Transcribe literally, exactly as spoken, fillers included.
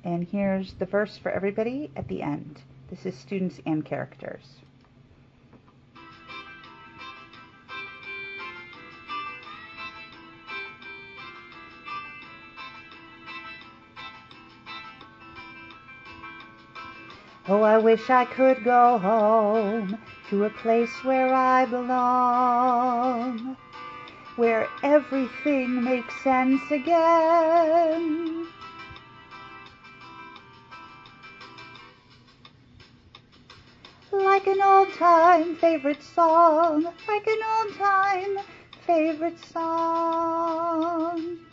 And here's the verse for everybody at the end. This is students and characters. Oh, I wish I could go home to a place where I belong, where everything makes sense again. Like an old-time favorite song, like an old-time favorite song.